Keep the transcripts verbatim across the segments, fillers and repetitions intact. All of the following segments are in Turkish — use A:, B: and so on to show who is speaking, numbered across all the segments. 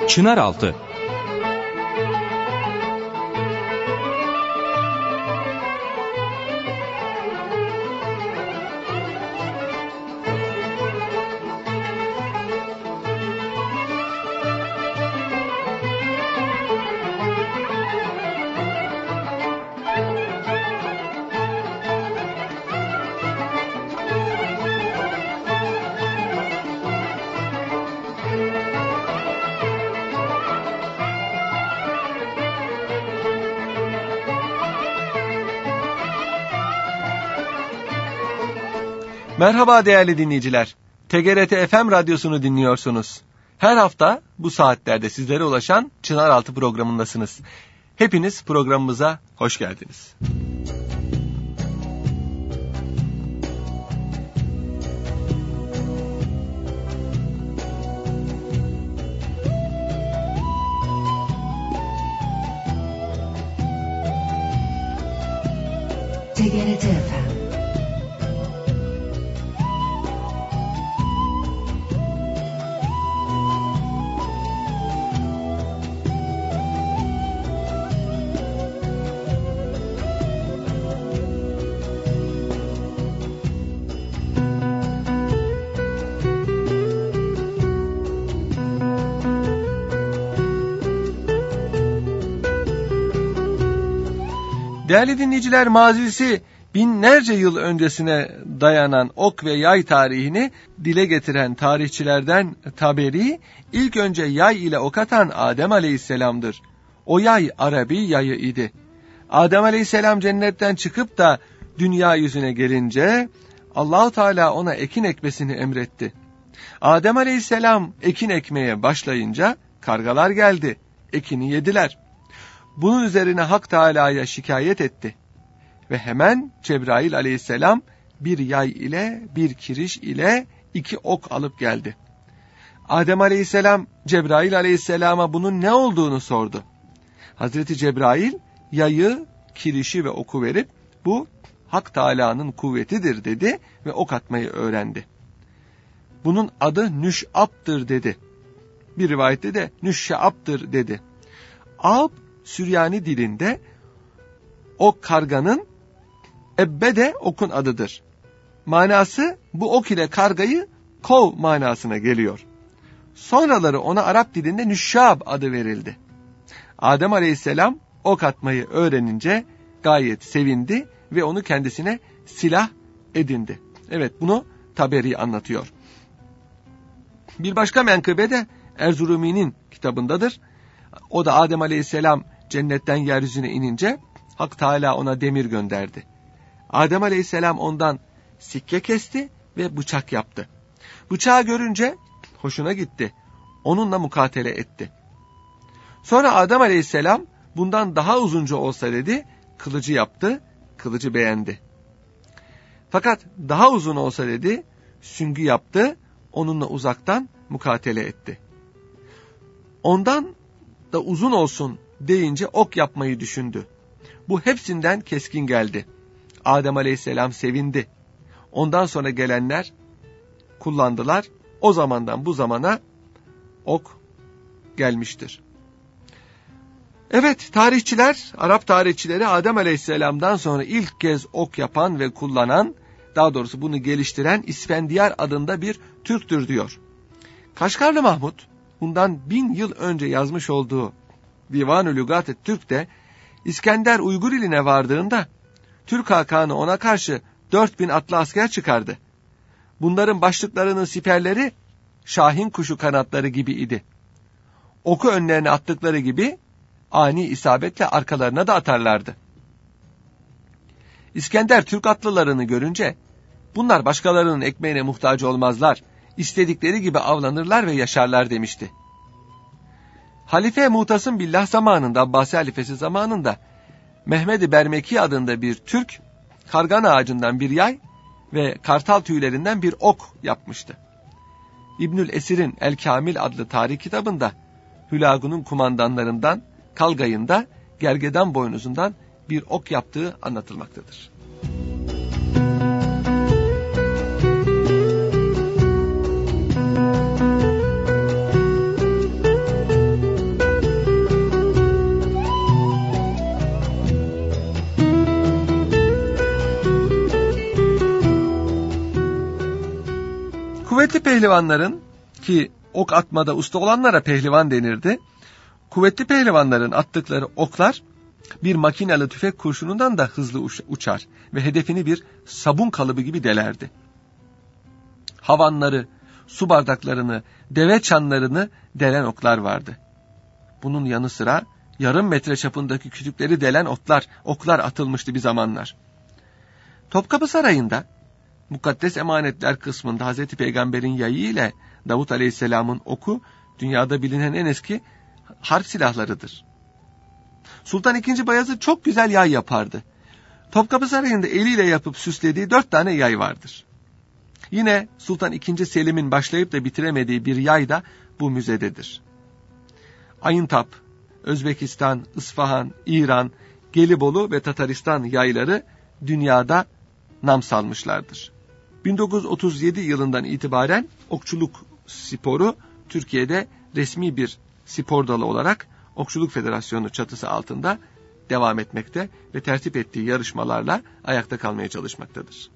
A: Çınaraltı.
B: Merhaba değerli dinleyiciler. T G R T F M radyosunu dinliyorsunuz. Her hafta bu saatlerde sizlere ulaşan Çınaraltı programındasınız. Hepiniz programımıza hoş geldiniz.
C: T G R T F M.
B: Değerli dinleyiciler, mazisi binlerce yıl öncesine dayanan ok ve yay tarihini dile getiren tarihçilerden Taberi, ilk önce yay ile ok atan Adem Aleyhisselam'dır. O yay Arabi yayı idi. Adem Aleyhisselam cennetten çıkıp da dünya yüzüne gelince Allah-u Teala ona ekin ekmesini emretti. Adem Aleyhisselam ekin ekmeye başlayınca kargalar geldi, ekini yediler. Bunun üzerine Hak Teâlâ'ya şikayet etti. Ve hemen Cebrail aleyhisselam bir yay ile bir kiriş ile iki ok alıp geldi. Adem aleyhisselam Cebrail aleyhisselama bunun ne olduğunu sordu. Hazreti Cebrail yayı, kirişi ve oku verip bu Hak Teâlâ'nın kuvvetidir dedi ve ok atmayı öğrendi. Bunun adı Nüş'ab'dır dedi. Bir rivayette de Nüşşe'ab'dır dedi. Ab, Süryani dilinde o karganın, ebbe de okun adıdır. Manası bu ok ile kargayı kov manasına geliyor. Sonraları ona Arap dilinde Nüşşab adı verildi. Adem aleyhisselam ok atmayı öğrenince gayet sevindi ve onu kendisine silah edindi. Evet, bunu Taberi anlatıyor. Bir başka menkıbe de Erzurumi'nin kitabındadır. O da Adem aleyhisselam cennetten yeryüzüne inince Hak Teâlâ ona demir gönderdi. Adem aleyhisselam ondan sikke kesti ve bıçak yaptı. Bıçağı görünce hoşuna gitti. Onunla mukatele etti. Sonra Adem aleyhisselam bundan daha uzunca olsa dedi, kılıcı yaptı, kılıcı beğendi. Fakat daha uzun olsa dedi, süngü yaptı, onunla uzaktan mukatele etti. Ondan da uzun olsun deyince ok yapmayı düşündü. Bu hepsinden keskin geldi. Adem aleyhisselam sevindi. Ondan sonra gelenler kullandılar. O zamandan bu zamana ok gelmiştir. Evet, tarihçiler, Arap tarihçileri Adem aleyhisselamdan sonra ilk kez ok yapan ve kullanan, daha doğrusu bunu geliştiren İsfendiyar adında bir Türktür diyor. Kaşgarlı Mahmud, bundan bin yıl önce yazmış olduğu Divan-ı Lügat-ı Türk'te İskender Uygur iline vardığında Türk Hakanı ona karşı dört bin atlı asker çıkardı. Bunların başlıklarının siperleri şahin kuşu kanatları gibi idi. Oku önlerine attıkları gibi ani isabetle arkalarına da atarlardı. İskender Türk atlılarını görünce bunlar başkalarının ekmeğine muhtaç olmazlar, istedikleri gibi avlanırlar ve yaşarlar demişti. Halife Mutasım Billah zamanında, Abbasi halifesi zamanında Mehmed-i Bermeki adında bir Türk, kargan ağacından bir yay ve kartal tüylerinden bir ok yapmıştı. İbnül Esir'in El Kamil adlı tarih kitabında Hülagu'nun kumandanlarından Kalgay'ında gergedan boynuzundan bir ok yaptığı anlatılmaktadır. Kuvvetli pehlivanların, ki ok atmada usta olanlara pehlivan denirdi, kuvvetli pehlivanların attıkları oklar bir makinalı tüfek kurşunundan da hızlı uçar ve hedefini bir sabun kalıbı gibi delerdi. Havanları, su bardaklarını, deve çanlarını delen oklar vardı. Bunun yanı sıra yarım metre çapındaki kütükleri delen oklar, oklar atılmıştı bir zamanlar. Topkapı Sarayı'nda mukaddes emanetler kısmında Hazreti Peygamber'in yayı ile Davut Aleyhisselam'ın oku dünyada bilinen en eski harp silahlarıdır. Sultan ikinci. Bayezid çok güzel yay yapardı. Topkapı Sarayı'nda eliyle yapıp süslediği dört tane yay vardır. Yine Sultan ikinci. Selim'in başlayıp da bitiremediği bir yay da bu müzededir. Ayıntap, Özbekistan, İsfahan, İran, Gelibolu ve Tataristan yayları dünyada nam salmışlardır. bin dokuz yüz otuz yedi yılından itibaren okçuluk sporu Türkiye'de resmi bir spor dalı olarak Okçuluk Federasyonu çatısı altında devam etmekte ve tertip ettiği yarışmalarla ayakta kalmaya çalışmaktadır.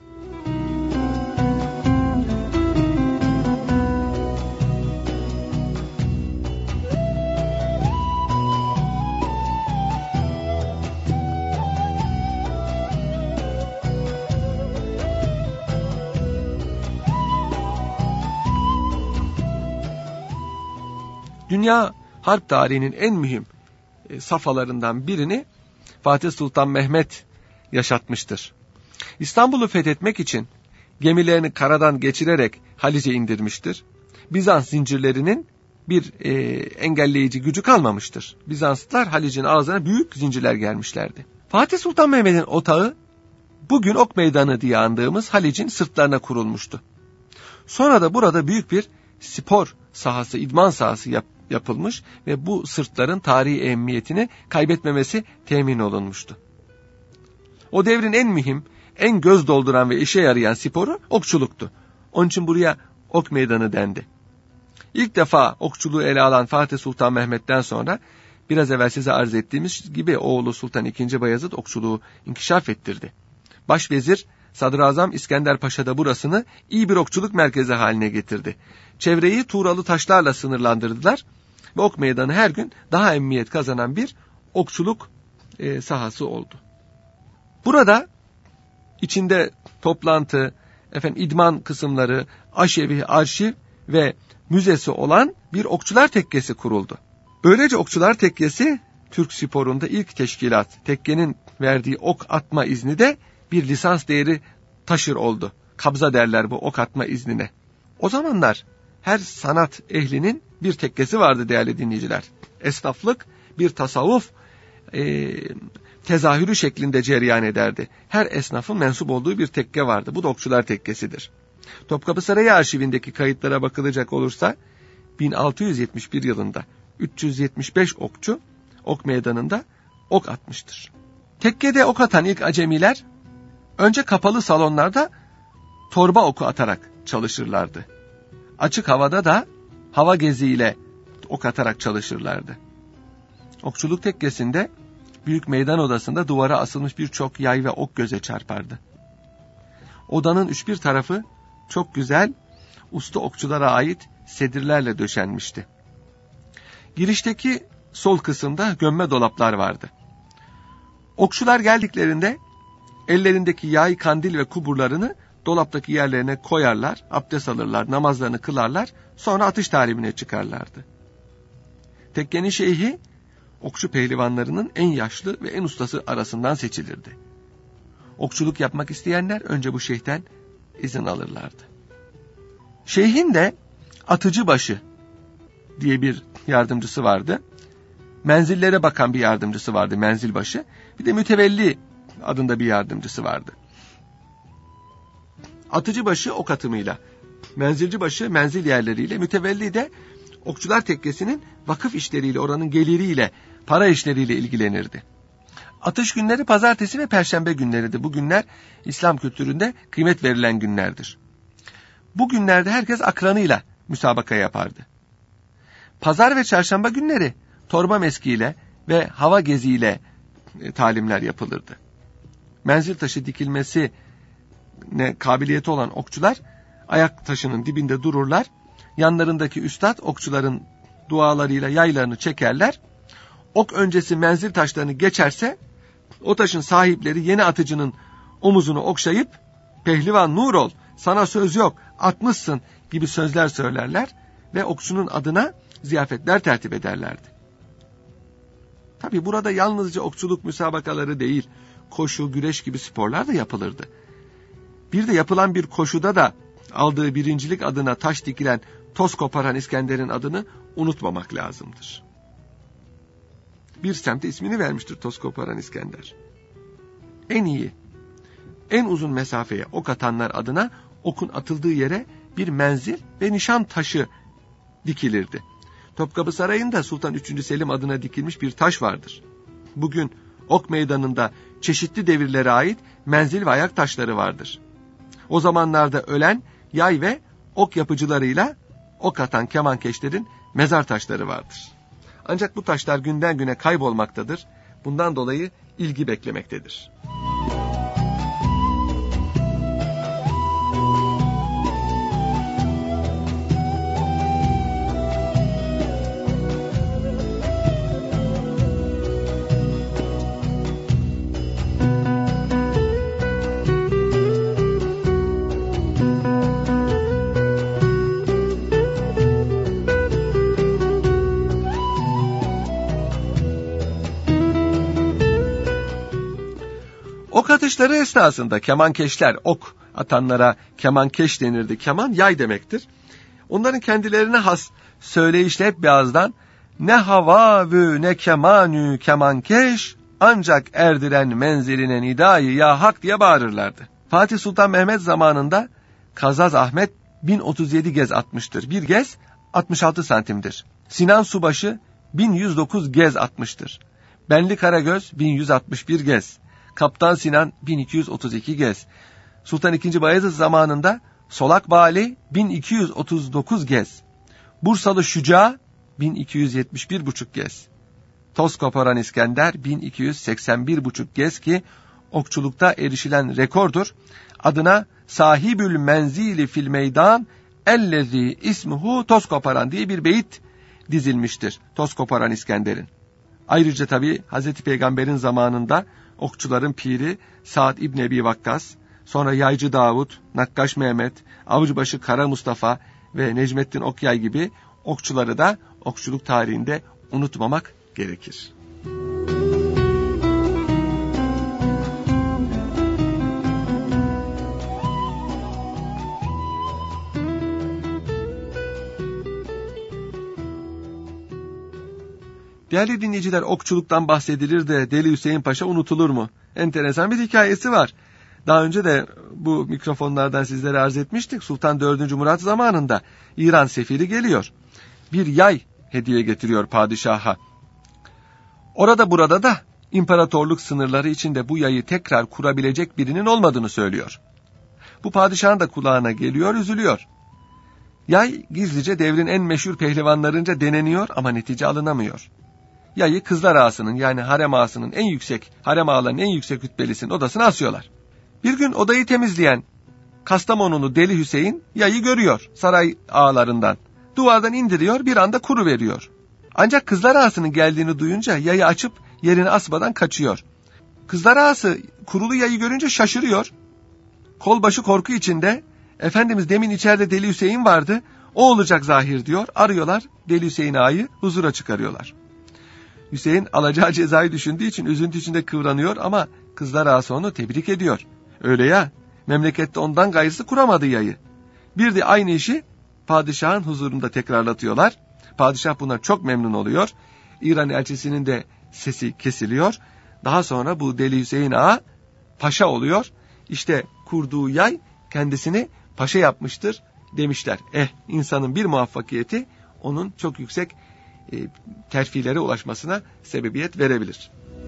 B: Dünya harp tarihinin en mühim safhalarından birini Fatih Sultan Mehmet yaşatmıştır. İstanbul'u fethetmek için gemilerini karadan geçirerek Halic'e indirmiştir. Bizans zincirlerinin bir e, engelleyici gücü kalmamıştır. Bizanslılar Halic'in ağzına büyük zincirler germişlerdi. Fatih Sultan Mehmet'in otağı bugün Ok Meydanı diye andığımız Halic'in sırtlarına kurulmuştu. Sonra da burada büyük bir spor sahası, idman sahası yap, yapılmış ve bu sırtların tarihi ehemmiyetini kaybetmemesi temin olunmuştu. O devrin en mühim, en göz dolduran ve işe yarayan sporu okçuluktu. Onun için buraya Ok Meydanı dendi. İlk defa okçuluğu ele alan Fatih Sultan Mehmet'ten sonra biraz evvel size arz ettiğimiz gibi oğlu Sultan ikinci. Bayezid okçuluğu inkişaf ettirdi. Başvezir Sadrazam İskender Paşa da burasını iyi bir okçuluk merkezi haline getirdi. Çevreyi tuğralı taşlarla sınırlandırdılar ve Ok Meydanı her gün daha emniyet kazanan bir okçuluk e, sahası oldu. Burada içinde toplantı, efendim idman kısımları, aşevi, arşiv ve müzesi olan bir okçular tekkesi kuruldu. Böylece okçular tekkesi Türk sporunda ilk teşkilat. Tekkenin verdiği ok atma izni de bir lisans değeri taşır oldu. Kabza derler bu ok atma iznine. O zamanlar her sanat ehlinin bir tekkesi vardı değerli dinleyiciler. Esnaflık bir tasavvuf e, tezahürü şeklinde cereyan ederdi. Her esnafın mensup olduğu bir tekke vardı. Bu da okçular tekkesidir. Topkapı Sarayı arşivindeki kayıtlara bakılacak olursa bin altı yüz yetmiş bir yılında üç yüz yetmiş beş okçu Ok Meydanı'nda ok atmıştır. Tekkede ok atan ilk acemiler önce kapalı salonlarda torba oku atarak çalışırlardı. Açık havada da hava geziyle ok atarak çalışırlardı. Okçuluk tekkesinde büyük meydan odasında duvara asılmış birçok yay ve ok göze çarpardı. Odanın üç bir tarafı çok güzel usta okçulara ait sedirlerle döşenmişti. Girişteki sol kısımda gömme dolaplar vardı. Okçular geldiklerinde ellerindeki yay, kandil ve kuburlarını dolaptaki yerlerine koyarlar, abdest alırlar, namazlarını kılarlar, sonra atış talimine çıkarlardı. Tekkenin şeyhi, okçu pehlivanlarının en yaşlı ve en ustası arasından seçilirdi. Okçuluk yapmak isteyenler önce bu şeyhten izin alırlardı. Şeyhin de Atıcıbaşı diye bir yardımcısı vardı. Menzillere bakan bir yardımcısı vardı, menzilbaşı. Bir de mütevelli adında bir yardımcısı vardı. Atıcıbaşı ok atımıyla, menzilcibaşı menzil yerleriyle, mütevelli de okçular tekkesinin vakıf işleriyle, oranın geliriyle, para işleriyle ilgilenirdi. Atış günleri pazartesi ve perşembe günleridir. Bu günler İslam kültüründe kıymet verilen günlerdir. Bu günlerde herkes akranıyla müsabaka yapardı. Pazar ve çarşamba günleri torba meskiyle ve hava geziyle e, talimler yapılırdı. Menzil taşı dikilmesine kabiliyeti olan okçular ayak taşının dibinde dururlar. Yanlarındaki üstad okçuların dualarıyla yaylarını çekerler. Ok öncesi menzil taşlarını geçerse o taşın sahipleri yeni atıcının omuzunu okşayıp "Pehlivan nur ol, sana söz yok, atmışsın" gibi sözler söylerler ve okçunun adına ziyafetler tertip ederlerdi. Tabi burada yalnızca okçuluk müsabakaları değil, koşu, güreş gibi sporlar da yapılırdı. Bir de yapılan bir koşuda da aldığı birincilik adına taş dikilen toz koparan İskender'in adını unutmamak lazımdır. Bir semte ismini vermiştir toz koparan İskender. En iyi, en uzun mesafeye ok atanlar adına okun atıldığı yere bir menzil ve nişan taşı dikilirdi. Topkapı Sarayı'nda Sultan üçüncü. Selim adına dikilmiş bir taş vardır. Bugün ok meydanında çeşitli devirlere ait menzil ve ayak taşları vardır. O zamanlarda ölen yay ve ok yapıcılarıyla ok atan kemankeşlerin mezar taşları vardır. Ancak bu taşlar günden güne kaybolmaktadır. Bundan dolayı ilgi beklemektedir. Ok atışları esnasında kemankeşler, ok atanlara kemankeş denirdi. Keman yay demektir. Onların kendilerine has söyleyişle hep bir ağızdan "Ne havavü ne kemanü kemankeş, ancak erdiren menziline nidayı ya hak" diye bağırırlardı. Fatih Sultan Mehmet zamanında Kazaz Ahmet bin otuz yedi gez atmıştır. Bir gez altmış altı santimdir. Sinan Subaşı bin yüz dokuz gez atmıştır. Benli Karagöz bin yüz altmış bir gez. Kaptan Sinan bin iki yüz otuz iki gez. Sultan ikinci. Bayezid zamanında Solak Bali bin iki yüz otuz dokuz gez. Bursalı Şuca bin iki yüz yetmiş bir buçuk gez. Toz koparan İskender bin iki yüz seksen bir buçuk gez ki okçulukta erişilen rekordur. Adına Sahibül Menzili fil Meydan ellezî ismuhu toz koparan diye bir beyit dizilmiştir. Toz koparan İskender'in. Ayrıca tabi Hazreti Peygamber'in zamanında okçuların piri Sa'd İbn Ebi Vakkas, sonra Yaycı Davut, Nakkaş Mehmet, Avcıbaşı Kara Mustafa ve Necmettin Okyay gibi okçuları da okçuluk tarihinde unutmamak gerekir. Değerli dinleyiciler, okçuluktan bahsedilir de Deli Hüseyin Paşa unutulur mu? Enteresan bir hikayesi var. Daha önce de bu mikrofonlardan sizlere arz etmiştik. Sultan dördüncü. Murat zamanında İran sefiri geliyor. Bir yay hediye getiriyor padişaha. Orada burada da imparatorluk sınırları içinde bu yayı tekrar kurabilecek birinin olmadığını söylüyor. Bu padişahın da kulağına geliyor, üzülüyor. Yay gizlice devrin en meşhur pehlivanlarınca deneniyor ama netice alınamıyor. Yayı Kızlar Ağası'nın yani harem ağasının en yüksek, harem ağalarının en yüksek rütbelisinin odasına asıyorlar. Bir gün odayı temizleyen Kastamonulu Deli Hüseyin yayı görüyor saray ağalarından. Duvardan indiriyor, bir anda kuru veriyor. Ancak Kızlar Ağası'nın geldiğini duyunca yayı açıp yerine asmadan kaçıyor. Kızlar Ağası kurulu yayı görünce şaşırıyor. Kolbaşı korku içinde, "Efendimiz, demin içeride Deli Hüseyin vardı, o olacak zahir" diyor. Arıyorlar Deli Hüseyin ağayı, huzura çıkarıyorlar. Hüseyin alacağı cezayı düşündüğü için üzüntü içinde kıvranıyor ama Kızlar Ağası onu tebrik ediyor. Öyle ya, memlekette ondan gayrısı kuramadı yayı. Bir de aynı işi padişahın huzurunda tekrarlatıyorlar. Padişah buna çok memnun oluyor. İran elçisinin de sesi kesiliyor. Daha sonra bu Deli Hüseyin ağa paşa oluyor. İşte kurduğu yay kendisini paşa yapmıştır demişler. Eh, insanın bir muvaffakiyeti onun çok yüksek e, terfilere ulaşmasına sebebiyet verebilir.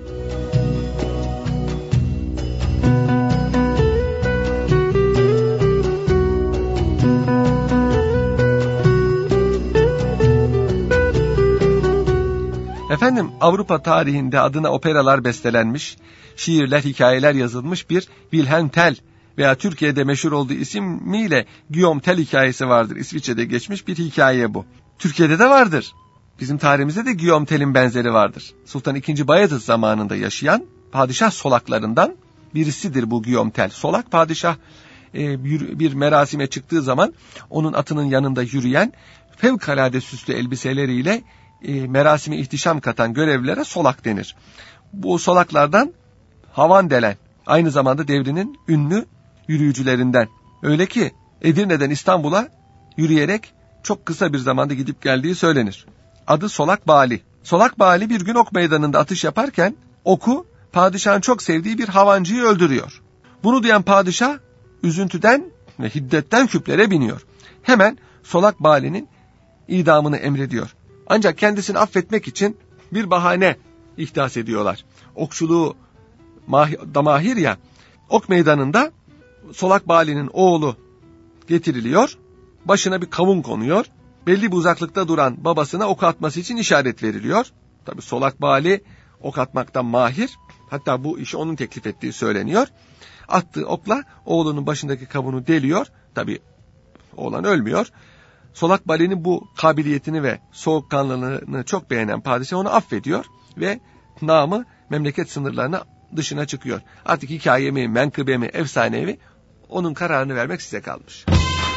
B: Efendim, Avrupa tarihinde adına operalar bestelenmiş, şiirler, hikayeler yazılmış bir Wilhelm Tell veya Türkiye'de meşhur olduğu ismiyle Guillaume Tell hikayesi vardır. İsviçre'de geçmiş bir hikaye bu. Türkiye'de de vardır. Bizim tarihimizde de Guillaume Tell'in benzeri vardır. Sultan ikinci. Bayezid zamanında yaşayan padişah solaklarından birisidir bu Guillaume Tell. Solak padişah e, bir, bir merasime çıktığı zaman onun atının yanında yürüyen, fevkalade süslü elbiseleriyle e, merasime ihtişam katan görevlilere solak denir. Bu solaklardan Havan Delen, aynı zamanda devrinin ünlü yürüyücülerinden. Öyle ki Edirne'den İstanbul'a yürüyerek çok kısa bir zamanda gidip geldiği söylenir. Adı Solak Bali. Solak Bali bir gün ok meydanında atış yaparken oku padişahın çok sevdiği bir havancıyı öldürüyor. Bunu duyan padişah üzüntüden ve hiddetten küplere biniyor. Hemen Solak Bali'nin idamını emrediyor. Ancak kendisini affetmek için bir bahane ihdas ediyorlar. Okçuluğu da mahir ya, ok meydanında Solak Bali'nin oğlu getiriliyor, başına bir kavun konuyor, belli bir uzaklıkta duran babasına ok atması için işaret veriliyor. Tabi Solak Bali ok atmaktan mahir, hatta bu işi onun teklif ettiği söyleniyor. Attığı okla oğlunun başındaki kavunu deliyor, tabi oğlan ölmüyor. Solak Bali'nin bu kabiliyetini ve soğukkanlılığını çok beğenen padişah onu affediyor ve namı memleket sınırlarına dışına çıkıyor. Artık hikaye mi, menkıbe mi, efsane mi, onun kararını vermek size kalmış.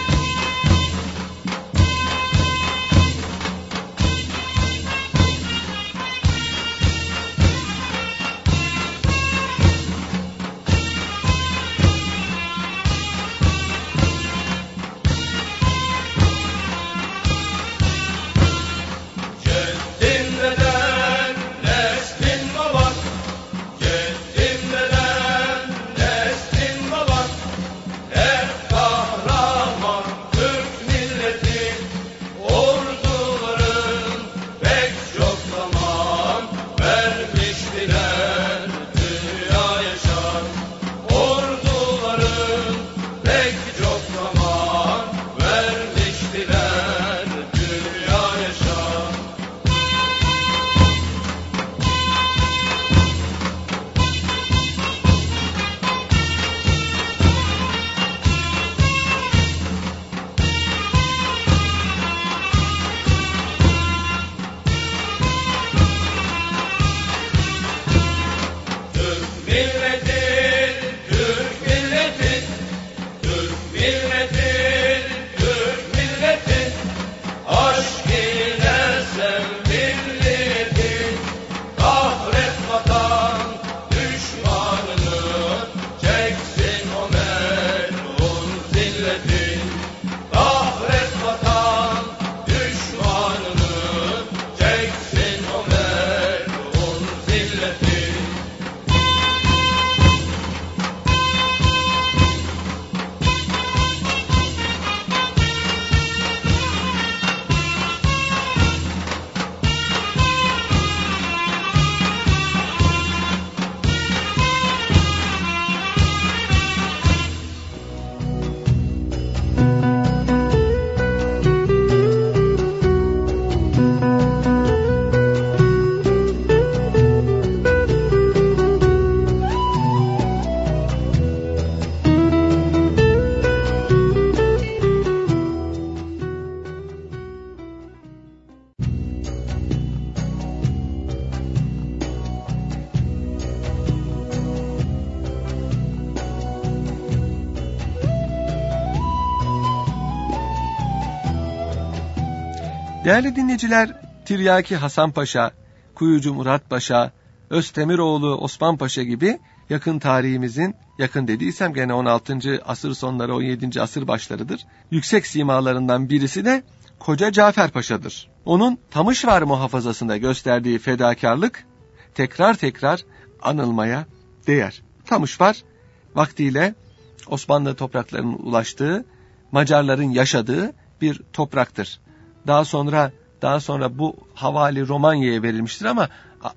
B: Değerli dinleyiciler, Tiryaki Hasan Paşa, Kuyucu Murat Paşa, Özdemiroğlu Osman Paşa gibi yakın tarihimizin, yakın dediysem gene on altıncı asır sonları, on yedinci asır başlarıdır, yüksek simalarından birisi de Koca Cafer Paşa'dır. Onun Tamışvar muhafazasında gösterdiği fedakarlık tekrar tekrar anılmaya değer. Tamışvar vaktiyle Osmanlı topraklarının ulaştığı, Macarların yaşadığı bir topraktır. Daha sonra daha sonra bu havali Romanya'ya verilmiştir ama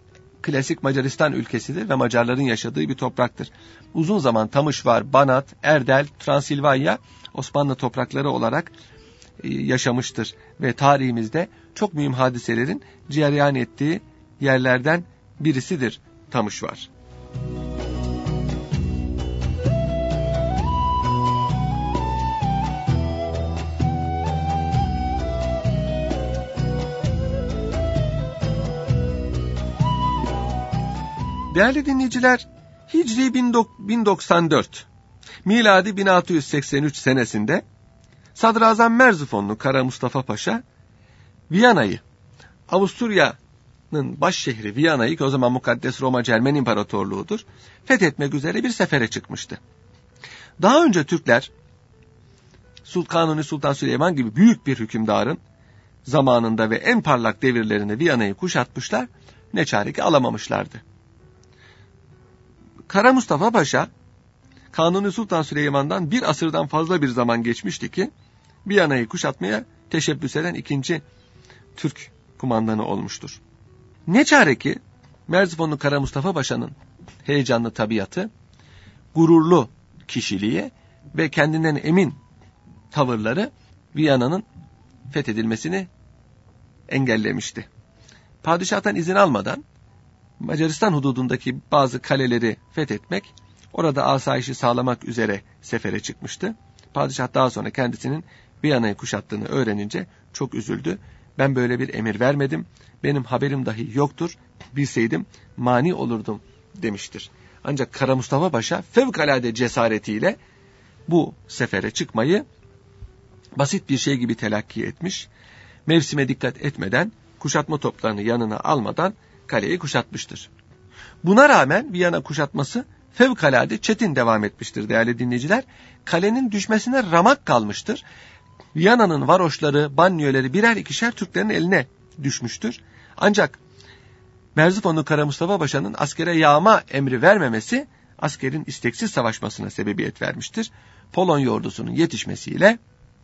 B: klasik Macaristan ülkesidir ve Macarların yaşadığı bir topraktır. Uzun zaman Tamışvar, Banat, Erdel, Transilvanya Osmanlı toprakları olarak yaşamıştır ve tarihimizde çok mühim hadiselerin cereyan ettiği yerlerden birisidir Tamışvar. Değerli dinleyiciler, Hicri bin doksan dört, miladi bin altı yüz seksen üç senesinde Sadrazam Merzifonlu Kara Mustafa Paşa, Viyana'yı, Avusturya'nın baş şehri Viyana'yı, ki o zaman Mukaddes Roma Cermen İmparatorluğu'dur, fethetmek üzere bir sefere çıkmıştı. Daha önce Türkler, Kanuni Sultan Süleyman gibi büyük bir hükümdarın zamanında ve en parlak devirlerinde Viyana'yı kuşatmışlar, ne çare ki alamamışlardı. Kara Mustafa Paşa, Kanuni Sultan Süleyman'dan bir asırdan fazla bir zaman geçmişti ki, Viyana'yı kuşatmaya teşebbüs eden ikinci Türk kumandanı olmuştur. Ne çare ki, Merzifonlu Kara Mustafa Paşa'nın heyecanlı tabiatı, gururlu kişiliği ve kendinden emin tavırları Viyana'nın fethedilmesini engellemişti. Padişah'tan izin almadan Macaristan hududundaki bazı kaleleri fethetmek, orada asayişi sağlamak üzere sefere çıkmıştı. Padişah daha sonra kendisinin Viyana'yı kuşattığını öğrenince çok üzüldü. Ben böyle bir emir vermedim, benim haberim dahi yoktur, bilseydim mani olurdum demiştir. Ancak Kara Mustafa Paşa fevkalade cesaretiyle bu sefere çıkmayı basit bir şey gibi telakki etmiş, mevsime dikkat etmeden, kuşatma toplarını yanına almadan kaleyi kuşatmıştır. Buna rağmen Viyana kuşatması fevkalade çetin devam etmiştir değerli dinleyiciler. Kalenin düşmesine ramak kalmıştır. Viyana'nın varoşları, banliyöleri birer ikişer Türklerin eline düşmüştür. Ancak Merzifonlu Kara Mustafa Paşa'nın askere yağma emri vermemesi, askerin isteksiz savaşmasına sebebiyet vermiştir. Polonya ordusunun yetişmesiyle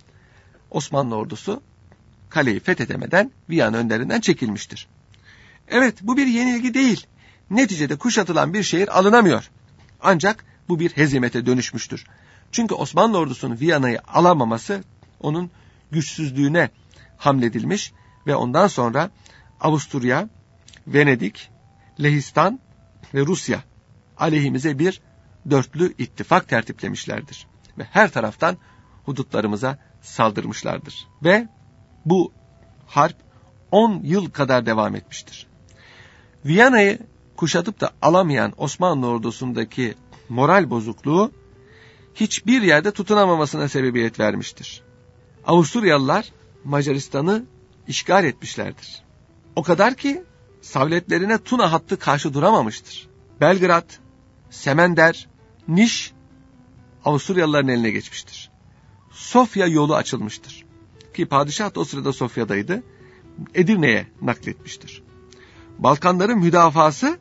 B: Osmanlı ordusu kaleyi fethedemeden Viyana önlerinden çekilmiştir. Evet, bu bir yenilgi değil. Neticede kuşatılan bir şehir alınamıyor. Ancak bu bir hezimete dönüşmüştür. Çünkü Osmanlı ordusunun Viyana'yı alamaması onun güçsüzlüğüne hamledilmiş ve ondan sonra Avusturya, Venedik, Lehistan ve Rusya aleyhimize bir dörtlü ittifak tertiplemişlerdir. Ve her taraftan hudutlarımıza saldırmışlardır. Ve bu harp on yıl kadar devam etmiştir. Viyana'yı kuşatıp da alamayan Osmanlı ordusundaki moral bozukluğu hiçbir yerde tutunamamasına sebebiyet vermiştir. Avusturyalılar Macaristan'ı işgal etmişlerdir. O kadar ki savletlerine Tuna hattı karşı duramamıştır. Belgrad, Semender, Niş Avusturyalıların eline geçmiştir. Sofya yolu açılmıştır. Ki padişah da o sırada Sofya'daydı. Edirne'ye nakletmiştir. Balkanların müdafası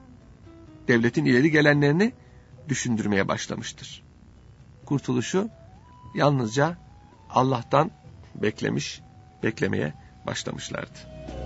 B: devletin ileri gelenlerini düşündürmeye başlamıştır. Kurtuluşu yalnızca Allah'tan beklemiş, beklemeye başlamışlardı.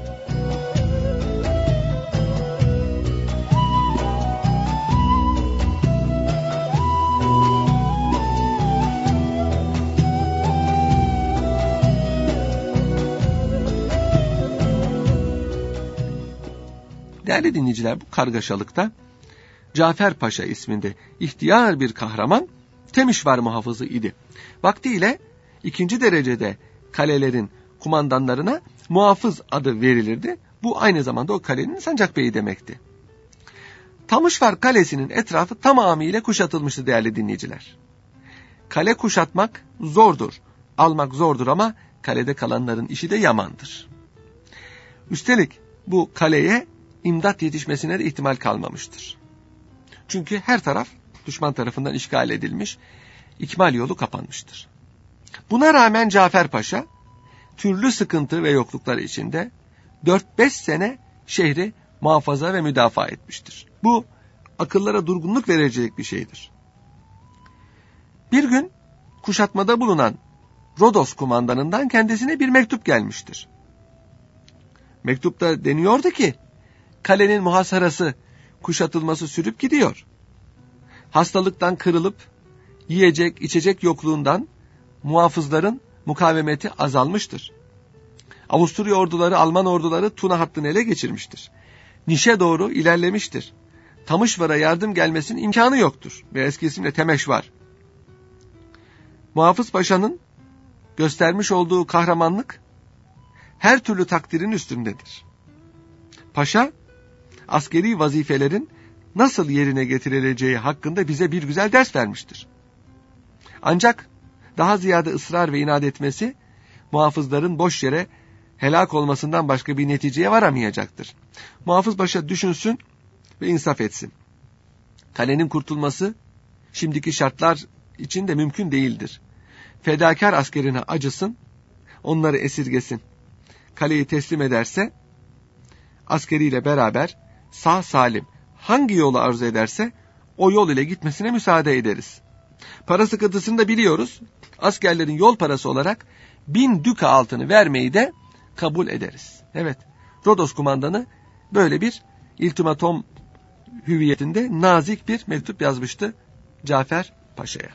B: Değerli dinleyiciler, bu kargaşalıkta Cafer Paşa isminde ihtiyar bir kahraman Temişvar muhafızı idi. Vaktiyle ikinci derecede kalelerin kumandanlarına muhafız adı verilirdi. Bu aynı zamanda o kalenin sancakbeyi demekti. Temişvar kalesinin etrafı tamamıyla kuşatılmıştı değerli dinleyiciler. Kale kuşatmak zordur, almak zordur ama kalede kalanların işi de yamandır. Üstelik bu kaleye imdat yetişmesine de ihtimal kalmamıştır. Çünkü her taraf düşman tarafından işgal edilmiş, ikmal yolu kapanmıştır. Buna rağmen Cafer Paşa türlü sıkıntı ve yokluklar içinde dört beş sene şehri muhafaza ve müdafaa etmiştir. Bu akıllara durgunluk verecek bir şeydir. Bir gün kuşatmada bulunan Rodos kumandanından kendisine bir mektup gelmiştir. Mektupta deniyordu ki kalenin muhasarası, kuşatılması sürüp gidiyor. Hastalıktan kırılıp yiyecek, içecek yokluğundan muhafızların mukavemeti azalmıştır. Avusturya orduları, Alman orduları Tuna hattını ele geçirmiştir. Niş'e doğru ilerlemiştir. Temişvar'a yardım gelmesinin imkanı yoktur. Ve eski isimle Temeşvar. Muhafız Paşa'nın göstermiş olduğu kahramanlık her türlü takdirin üstündedir. Paşa, askeri vazifelerin nasıl yerine getirileceği hakkında bize bir güzel ders vermiştir. Ancak daha ziyade ısrar ve inat etmesi, muhafızların boş yere helak olmasından başka bir neticeye varamayacaktır. Muhafız Paşa düşünsün ve insaf etsin. Kalenin kurtulması şimdiki şartlar içinde mümkün değildir. Fedakar askerine acısın, onları esirgesin. Kaleyi teslim ederse, askeriyle beraber sağ salim hangi yolu arzu ederse o yol ile gitmesine müsaade ederiz. Para sıkıntısını da biliyoruz. Askerlerin yol parası olarak bin düka altını vermeyi de kabul ederiz. Evet, Rodos kumandanı böyle bir iltimatom hüviyetinde nazik bir mektup yazmıştı Cafer Paşa'ya.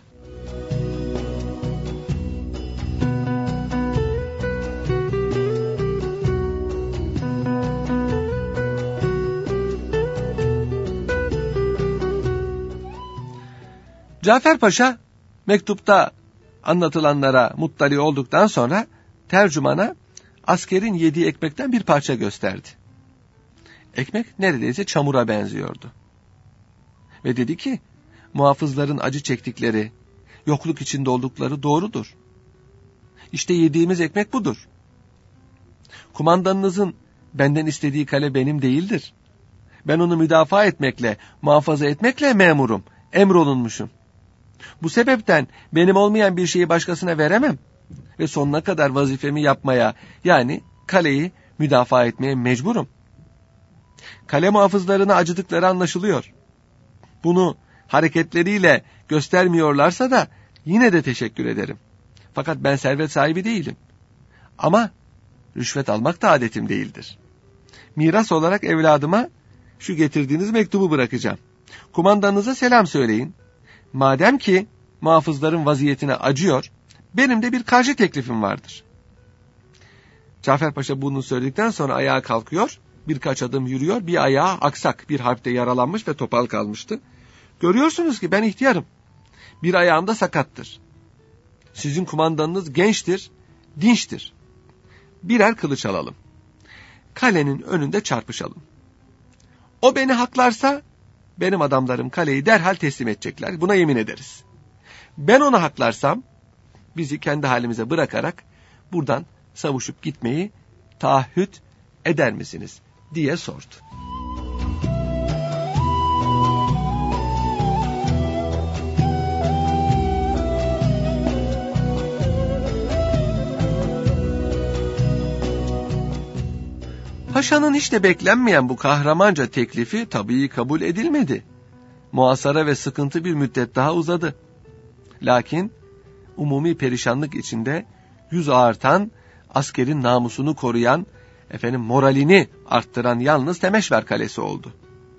B: Cafer Paşa mektupta anlatılanlara muttali olduktan sonra tercümana askerin yediği ekmekten bir parça gösterdi. Ekmek neredeyse çamura benziyordu. Ve dedi ki, muhafızların acı çektikleri, yokluk içinde oldukları doğrudur. İşte yediğimiz ekmek budur. Kumandanınızın benden istediği kale benim değildir. Ben onu müdafaa etmekle, muhafaza etmekle memurum, emrolunmuşum. Bu sebepten benim olmayan bir şeyi başkasına veremem ve sonuna kadar vazifemi yapmaya, yani kaleyi müdafaa etmeye mecburum. Kale muhafızlarına acıdıkları anlaşılıyor. Bunu hareketleriyle göstermiyorlarsa da yine de teşekkür ederim. Fakat ben servet sahibi değilim. Ama rüşvet almak da adetim değildir. Miras olarak evladıma şu getirdiğiniz mektubu bırakacağım. Kumandanınıza selam söyleyin. Madem ki muhafızların vaziyetine acıyor, benim de bir karşı teklifim vardır. Cafer Paşa bunu söyledikten sonra ayağa kalkıyor, birkaç adım yürüyor, bir ayağı aksak, bir harpte yaralanmış ve topal kalmıştı. Görüyorsunuz ki ben ihtiyarım, bir ayağım da sakattır. Sizin kumandanınız gençtir, dinçtir. Birer kılıç alalım. Kalenin önünde çarpışalım. O beni haklarsa, benim adamlarım kaleyi derhal teslim edecekler. Buna yemin ederiz. Ben onu haklarsam, bizi kendi halimize bırakarak buradan savuşup gitmeyi taahhüt eder misiniz diye sordu. Paşa'nın hiç de beklenmeyen bu kahramanca teklifi tabii kabul edilmedi. Muhasara ve sıkıntı bir müddet daha uzadı. Lakin umumi perişanlık içinde yüz ağartan, askerin namusunu koruyan, efendim moralini arttıran yalnız Temeşvar Kalesi oldu.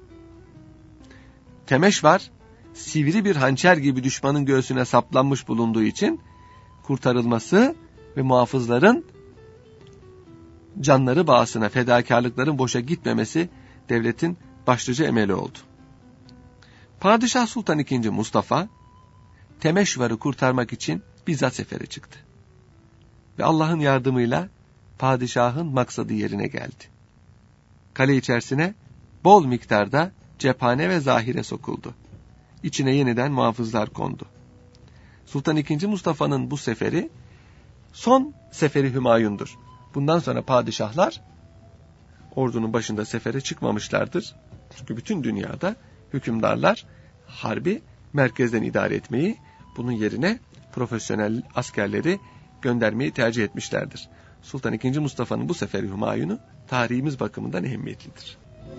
B: Temeşvar, sivri bir hançer gibi düşmanın göğsüne saplanmış bulunduğu için kurtarılması ve muhafızların canları bağısına fedakarlıkların boşa gitmemesi devletin başlıca emeli oldu. Padişah Sultan ikinci. Mustafa, Temeşvar'ı kurtarmak için bizzat sefere çıktı. Ve Allah'ın yardımıyla padişahın maksadı yerine geldi. Kale içerisine bol miktarda cephane ve zahire sokuldu. İçine yeniden muhafızlar kondu. Sultan ikinci. Mustafa'nın bu seferi son seferi Hümayun'dur. Bundan sonra padişahlar ordunun başında sefere çıkmamışlardır. Çünkü bütün dünyada hükümdarlar harbi merkezden idare etmeyi, bunun yerine profesyonel askerleri göndermeyi tercih etmişlerdir. Sultan ikinci. Mustafa'nın bu seferi Hümayun'u tarihimiz bakımından ehemmiyetlidir.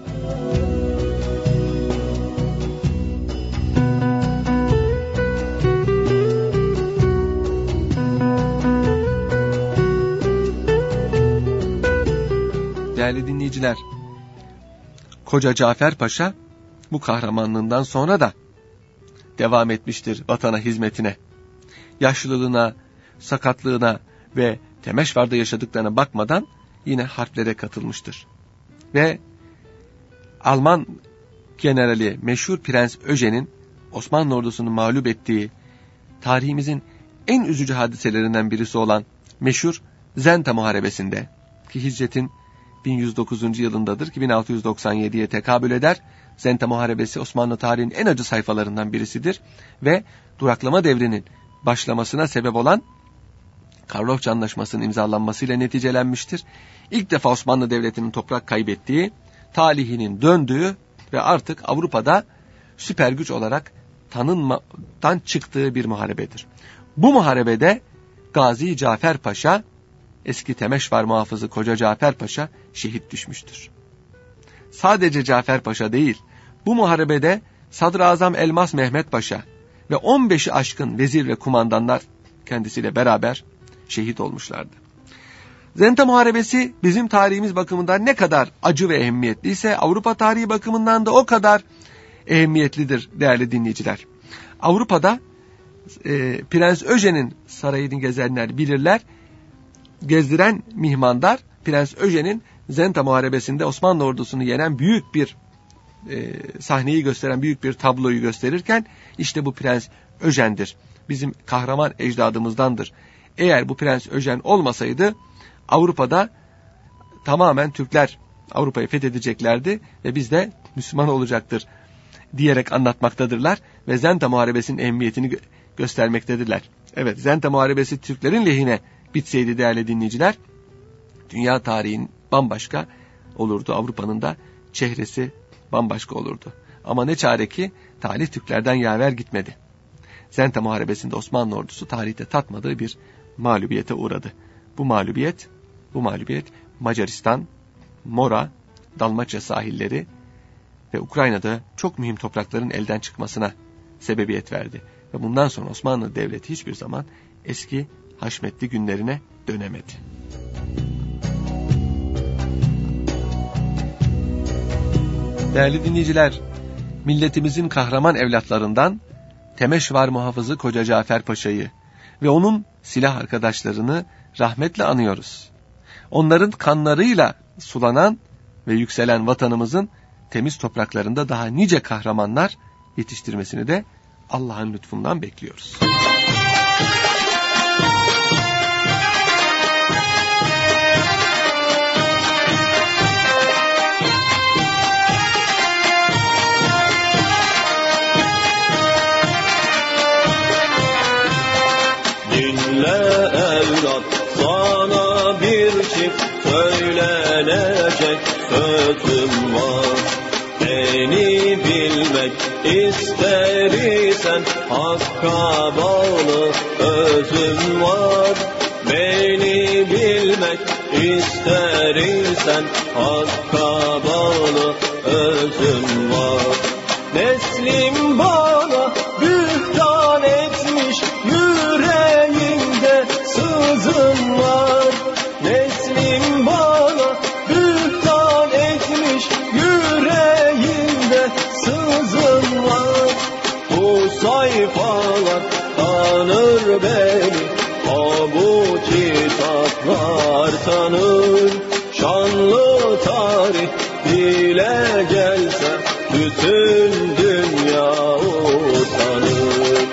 B: Değerli dinleyiciler, Koca Cafer Paşa bu kahramanlığından sonra da devam etmiştir vatana hizmetine. Yaşlılığına, sakatlığına ve Temeşvar'da yaşadıklarına bakmadan yine harplere katılmıştır. Ve Alman generali meşhur Prens Öjen'in Osmanlı ordusunu mağlup ettiği tarihimizin en üzücü hadiselerinden birisi olan meşhur Zenta Muharebesi'nde ki hicretin bin yüz dokuzuncu yılındadır ki bin altı yüz doksan yediye tekabül eder. Zenta Muharebesi Osmanlı tarihinin en acı sayfalarından birisidir ve duraklama devrinin başlamasına sebep olan Karlofça Anlaşması'nın imzalanmasıyla neticelenmiştir. İlk defa Osmanlı Devleti'nin toprak kaybettiği, talihinin döndüğü ve artık Avrupa'da süper güç olarak tanınmadan çıktığı bir muharebedir. Bu muharebede Gazi Cafer Paşa, eski Temeşvar muhafızı Koca Cafer Paşa şehit düşmüştür. Sadece Cafer Paşa değil, bu muharebede Sadrazam Elmas Mehmet Paşa ve on beşi aşkın vezir ve kumandanlar kendisiyle beraber şehit olmuşlardı. Zenta Muharebesi bizim tarihimiz bakımından ne kadar acı ve ehemmiyetliyse Avrupa tarihi bakımından da o kadar ehemmiyetlidir değerli dinleyiciler. Avrupa'da e, Prens Öjen'in sarayını gezenler bilirler. Gezdiren mihmandar Prens Öjen'in Zenta Muharebesi'nde Osmanlı ordusunu yenen büyük bir e, sahneyi gösteren büyük bir tabloyu gösterirken işte bu Prens Öjen'dir. Bizim kahraman ecdadımızdandır. Eğer bu Prens Öjen olmasaydı Avrupa'da tamamen Türkler Avrupa'yı fethedeceklerdi ve biz de Müslüman olacaktır diyerek anlatmaktadırlar ve Zenta Muharebesi'nin ehemmiyetini gö- göstermektedirler. Evet, Zenta Muharebesi Türklerin lehine bitseydi değerli dinleyiciler, dünya tarihinin bambaşka olurdu. Avrupa'nın da çehresi bambaşka olurdu. Ama ne çare ki talih Türklerden yaver gitmedi. Zenta Muharebesi'nde Osmanlı ordusu tarihte tatmadığı bir mağlubiyete uğradı. Bu mağlubiyet, bu mağlubiyet Macaristan, Mora, Dalmaçya sahilleri ve Ukrayna'da çok mühim toprakların elden çıkmasına sebebiyet verdi. Ve bundan sonra Osmanlı Devleti hiçbir zaman eski haşmetli günlerine dönemedi. Değerli dinleyiciler, milletimizin kahraman evlatlarından Temeşvar muhafızı Koca Cafer Paşa'yı ve onun silah arkadaşlarını rahmetle anıyoruz. Onların kanlarıyla sulanan ve yükselen vatanımızın temiz topraklarında daha nice kahramanlar yetiştirmesini de Allah'ın lütfundan bekliyoruz.
A: Dinle evlat, sana bir çift söylenecek sözüm var. Beni bilmek istersen hakka bağlı özüm var. Beni bilmek istersen hakka bağlı özüm var. Neslim bana bühtan etmiş, yüreğimde sızım var. Neslim bana bühtan etmiş, yüreğimde sızım var. Bu sayfalar tanır beni, ha bu kitaplar tanır. Şanlı tarih dile gelse bütün dünya utanır.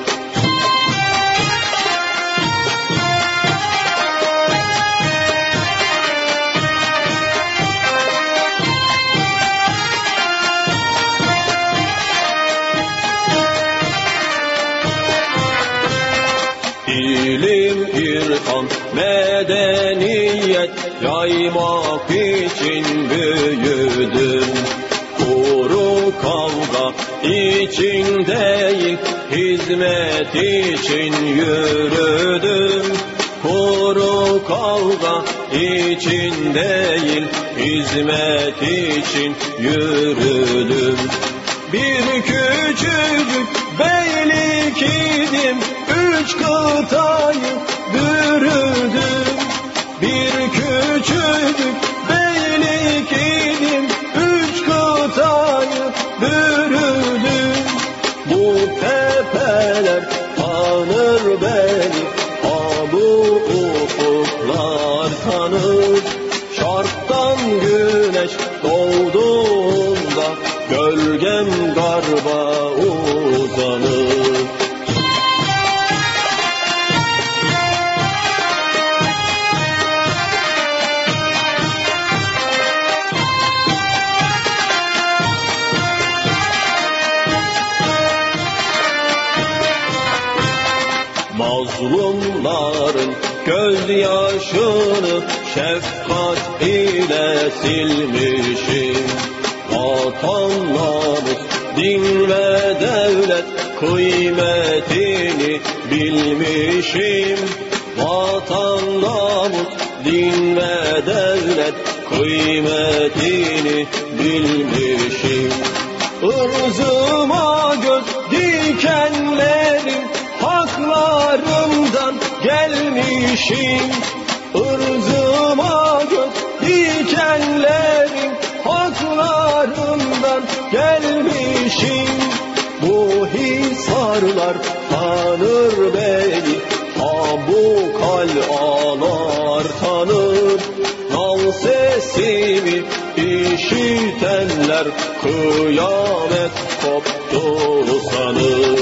A: İlim, irfan, medeniyet yaymak için büyüdüm. Kuru kavga için değil, hizmet için yürüdüm. Kuru kavga için değil, hizmet için yürüdüm. Bir küçücük beylik idim, üç kıtayı bürüdüm. Bir küçücük beylik idim, üç kıtayı bürüdüm. Bu tepeler tanır beni, ha bu ufuklar tanır. Şarktan güneş doğduğunda gölgem garba uzanır. Mazlumların gözyaşını şefkat ile silmişim. Vatan, namus, din ve devlet kıymetini bilmişim. Vatan, namus, din ve devlet kıymetini bilmişim. Irzıma göz dikenlerim haklarımdan gelmişim. Irzıma göz dikenlerim haklarımdan gelmişim. Bu hisarlar tanır beni, ha bu kal'alar tanır. Nal sesimi işitenler kıyamet koptu sanır.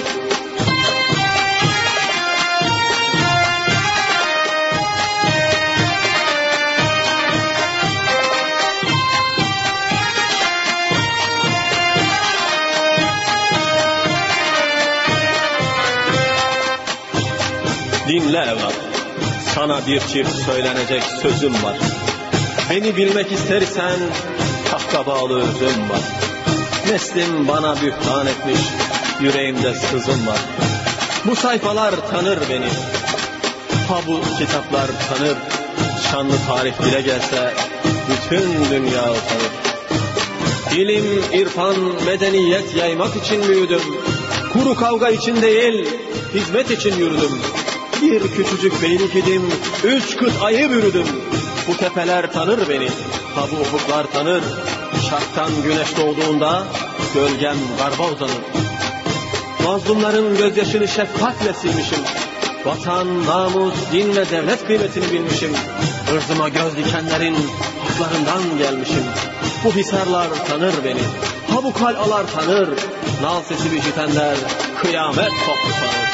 A: Dinle evlat, sana bir çift söylenecek sözüm var. Beni bilmek istersen tahta bağlı özüm var. Neslim bana bühtan etmiş, yüreğimde sızım var. Bu sayfalar tanır beni, ha bu kitaplar tanır. Şanlı tarih dile gelse bütün dünya tanır. İlim, irfan, medeniyet yaymak için büyüdüm. Kuru kavga için değil, hizmet için yürüdüm. Bir küçücük beylik idim, üç kıtayı bürüdüm. Bu tepeler tanır beni, ha bu ufuklar tanır. Şarktan güneş doğduğunda gölgem garba uzanır. Mazlumların gözyaşını şefkatle silmişim. Vatan, namus, din ve devlet kıymetini bilmişim. Irzıma göz dikenlerin haklarından gelmişim. Bu hisarlar tanır beni, ha bu kal'alar tanır. Nal sesi işitenler kıyamet koptu sanır.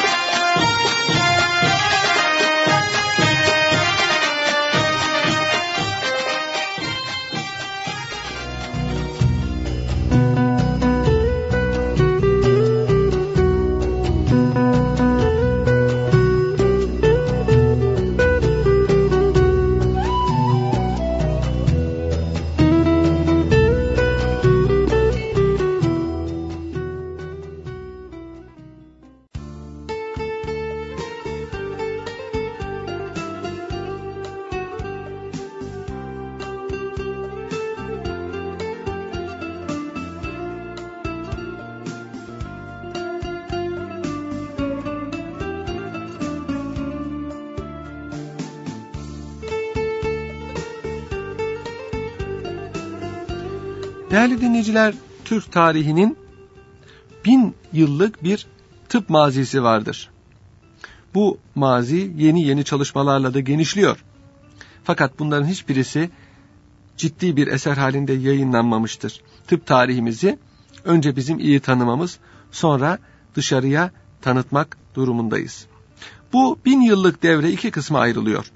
B: Değerli dinleyiciler, Türk tarihinin bin yıllık bir tıp mazisi vardır. Bu mazi yeni yeni çalışmalarla da genişliyor. Fakat bunların hiçbirisi ciddi bir eser halinde yayınlanmamıştır. Tıp tarihimizi önce bizim iyi tanımamız, sonra dışarıya tanıtmak durumundayız. Bu bin yıllık devre iki kısma ayrılıyor.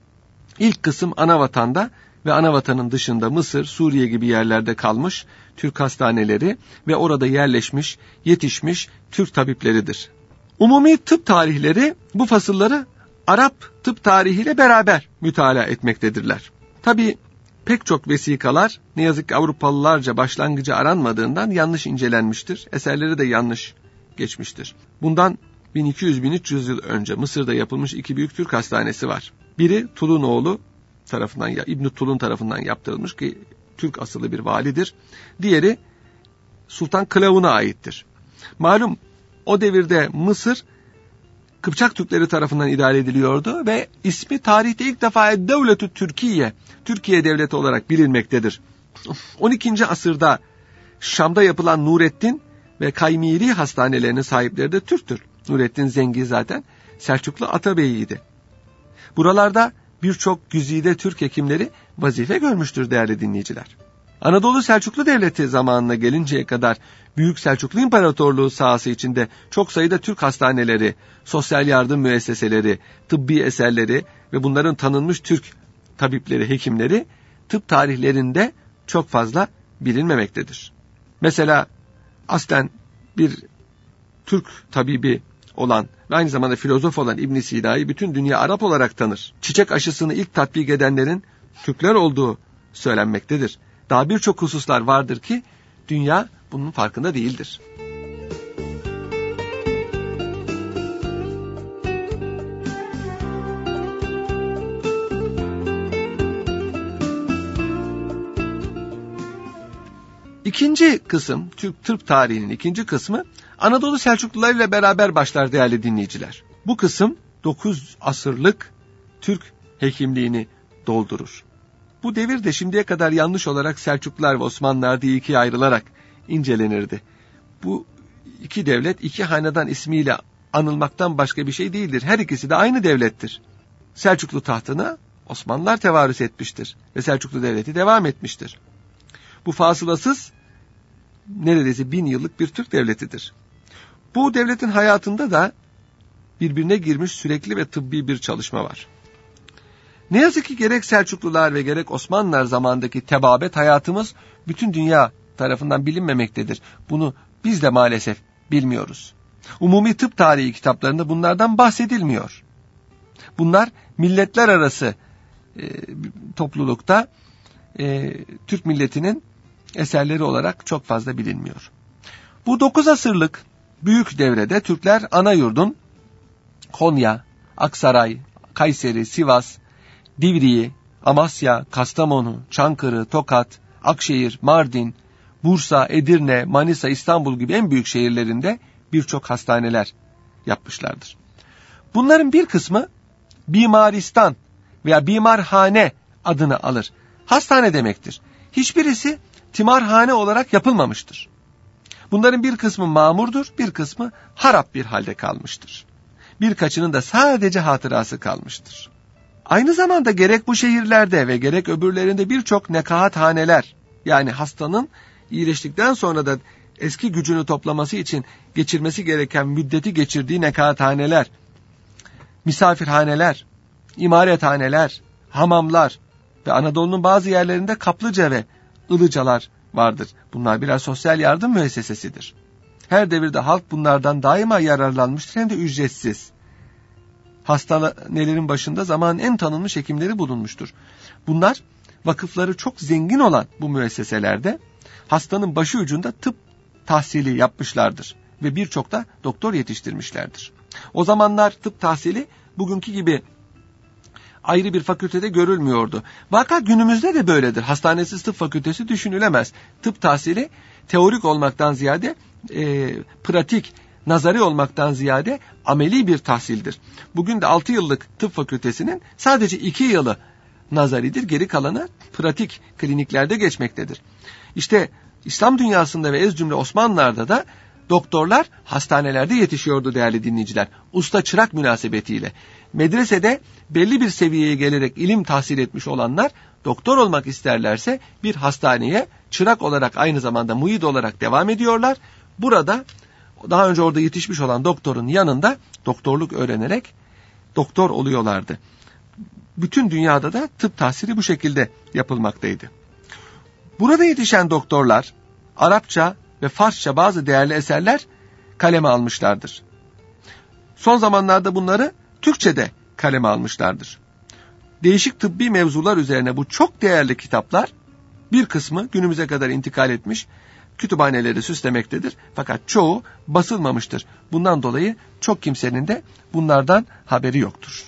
B: İlk kısım anavatanda ve anavatanın dışında Mısır, Suriye gibi yerlerde kalmış Türk hastaneleri ve orada yerleşmiş, yetişmiş Türk tabipleridir. Umumi tıp tarihleri bu fasılları Arap tıp tarihiyle beraber mütalaa etmektedirler. Tabii pek çok vesikalar ne yazık ki Avrupalılarca başlangıcı aranmadığından yanlış incelenmiştir. Eserleri de yanlış geçmiştir. Bundan bin iki yüz bin üç yüz yıl önce Mısır'da yapılmış iki büyük Türk hastanesi var. Biri Tulunoğlu tarafından, İbn Tulun tarafından yaptırılmış ki Türk asıllı bir validir. Diğeri Sultan Kılavun'a aittir. Malum o devirde Mısır Kıpçak Türkleri tarafından idare ediliyordu ve ismi tarihte ilk defa Devletü Türkiye, Türkiye devleti olarak bilinmektedir. on ikinci asırda Şam'da yapılan Nurettin ve Kaymiri hastanelerinin sahipleri de Türktür. Nurettin Zengi zaten Selçuklu Atabey'iydi. Buralarda birçok güzide Türk hekimleri vazife görmüştür değerli dinleyiciler. Anadolu Selçuklu Devleti zamanına gelinceye kadar Büyük Selçuklu İmparatorluğu sahası içinde çok sayıda Türk hastaneleri, sosyal yardım müesseseleri, tıbbi eserleri ve bunların tanınmış Türk tabipleri, hekimleri tıp tarihlerinde çok fazla bilinmemektedir. Mesela aslen bir Türk tabibi olan ve aynı zamanda filozof olan İbn Sina'yı bütün dünya Arap olarak tanır. Çiçek aşısını ilk tatbik edenlerin Türkler olduğu söylenmektedir. Daha birçok hususlar vardır ki dünya bunun farkında değildir. İkinci kısım, Türk tıp tarihinin ikinci kısmı Anadolu Selçukluları ile beraber başlar değerli dinleyiciler. Bu kısım dokuz asırlık Türk hekimliğini doldurur. Bu devir de şimdiye kadar yanlış olarak Selçuklular ve Osmanlılar diye ikiye ayrılarak incelenirdi. Bu iki devlet iki hanedan ismiyle anılmaktan başka bir şey değildir. Her ikisi de aynı devlettir. Selçuklu tahtına Osmanlılar tevarüs etmiştir ve Selçuklu devleti devam etmiştir. Bu fasılasız neredeyse bin yıllık bir Türk devletidir. Bu devletin hayatında da birbirine girmiş sürekli ve tıbbi bir çalışma var. Ne yazık ki gerek Selçuklular ve gerek Osmanlılar zamandaki tebabet hayatımız bütün dünya tarafından bilinmemektedir. Bunu biz de maalesef bilmiyoruz. Umumi tıp tarihi kitaplarında bunlardan bahsedilmiyor. Bunlar milletler arası e, toplulukta e, Türk milletinin eserleri olarak çok fazla bilinmiyor. Bu dokuz asırlık büyük devrede Türkler ana yurdun Konya, Aksaray, Kayseri, Sivas, Divriği, Amasya, Kastamonu, Çankırı, Tokat, Akşehir, Mardin, Bursa, Edirne, Manisa, İstanbul gibi en büyük şehirlerinde birçok hastaneler yapmışlardır. Bunların bir kısmı bimaristan veya bimarhane adını alır. Hastane demektir. Hiçbirisi timarhane olarak yapılmamıştır. Bunların bir kısmı mamurdur, bir kısmı harap bir halde kalmıştır. Birkaçının da sadece hatırası kalmıştır. Aynı zamanda gerek bu şehirlerde ve gerek öbürlerinde birçok nekahathaneler, yani hastanın iyileştikten sonra da eski gücünü toplaması için geçirmesi gereken müddeti geçirdiği nekahathaneler, misafirhaneler, imarethaneler, hamamlar ve Anadolu'nun bazı yerlerinde kaplıca ve ılıcalar vardır. Bunlar birer sosyal yardım müessesesidir. Her devirde halk bunlardan daima yararlanmıştır, hem de ücretsiz. Hastanelerin başında zamanın en tanınmış hekimleri bulunmuştur. Bunlar vakıfları çok zengin olan bu müesseselerde hastanın başı ucunda tıp tahsili yapmışlardır ve birçok da doktor yetiştirmişlerdir. O zamanlar tıp tahsili bugünkü gibi ayrı bir fakültede görülmüyordu. Vaka günümüzde de böyledir. Hastanesiz tıp fakültesi düşünülemez. Tıp tahsili teorik olmaktan ziyade e, pratik, nazari olmaktan ziyade ameli bir tahsildir. Bugün de altı yıllık tıp fakültesinin sadece iki yılı nazaridir. Geri kalanı pratik kliniklerde geçmektedir. İşte İslam dünyasında ve ez cümle Osmanlılar'da da doktorlar hastanelerde yetişiyordu değerli dinleyiciler. Usta çırak münasebetiyle. Medresede belli bir seviyeye gelerek ilim tahsil etmiş olanlar doktor olmak isterlerse bir hastaneye çırak olarak aynı zamanda muid olarak devam ediyorlar. Burada daha önce orada yetişmiş olan doktorun yanında doktorluk öğrenerek doktor oluyorlardı. Bütün dünyada da tıp tahsili bu şekilde yapılmaktaydı. Burada yetişen doktorlar Arapça ve Farsça bazı değerli eserler kaleme almışlardır. Son zamanlarda bunları Türkçe'de kaleme almışlardır. Değişik tıbbi mevzular üzerine bu çok değerli kitaplar bir kısmı günümüze kadar intikal etmiş, kütüphaneleri süslemektedir. Fakat çoğu basılmamıştır. Bundan dolayı çok kimsenin de bunlardan haberi yoktur.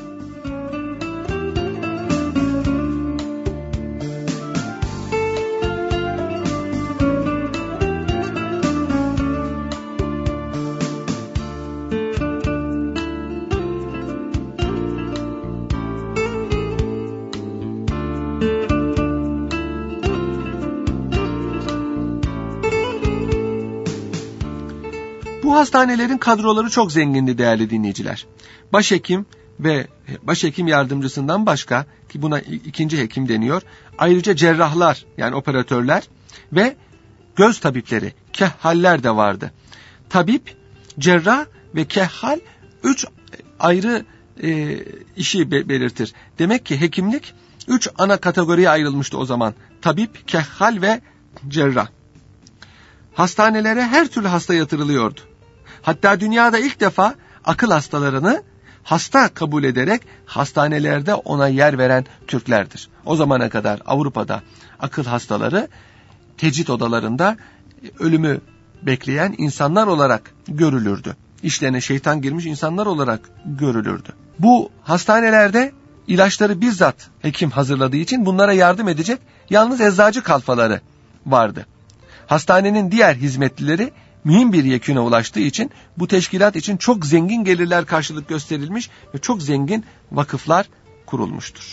B: Bu hastanelerin kadroları çok zengindi değerli dinleyiciler. Başhekim ve başhekim yardımcısından başka, ki buna ikinci hekim deniyor, ayrıca cerrahlar yani operatörler ve göz tabipleri, kehhaller de vardı. Tabip, cerrah ve kehhal üç ayrı e, işi be- belirtir. Demek ki hekimlik üç ana kategoriye ayrılmıştı o zaman. Tabip, kehhal ve cerrah. Hastanelere her türlü hasta yatırılıyordu. Hatta dünyada ilk defa akıl hastalarını hasta kabul ederek hastanelerde ona yer veren Türklerdir. O zamana kadar Avrupa'da akıl hastaları tecrit odalarında ölümü bekleyen insanlar olarak görülürdü. İşlerine şeytan girmiş insanlar olarak görülürdü. Bu hastanelerde ilaçları bizzat hekim hazırladığı için bunlara yardım edecek yalnız eczacı kalfaları vardı. Hastanenin diğer hizmetlileri mühim bir yeküne ulaştığı için bu teşkilat için çok zengin gelirler karşılık gösterilmiş ve çok zengin vakıflar kurulmuştur.